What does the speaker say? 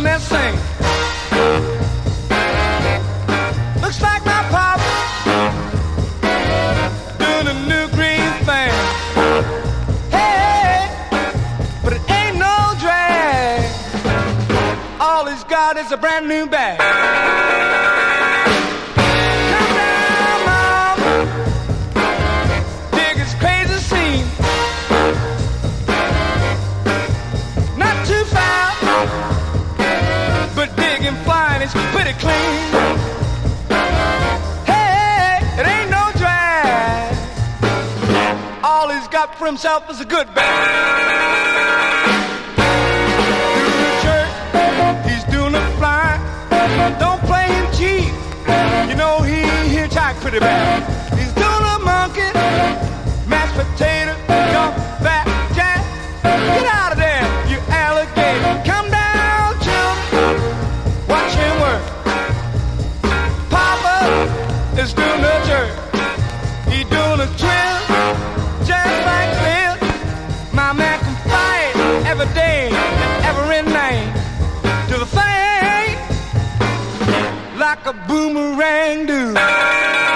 looking and sing. Looks like my pop doing a new green thing. Hey, but it ain't no drag. All he's got is a brand new bag. Come down, mama, dig his crazy scene. Not too far, but digging fine is pretty clean. Hey, it ain't no drag. All he's got for himself is a good bag. Doing the church, he's doing the fly. Don't play him cheap. You know he hitchhiked pretty bad. He's doing a monkey, mashed potato, jump back, jack. Get out of there, you alligator. Come down, children, watch him work. Papa is doing the jerk. He doing a twist, just like this. My man can fight every day and every night. To the thing like a boomerang do.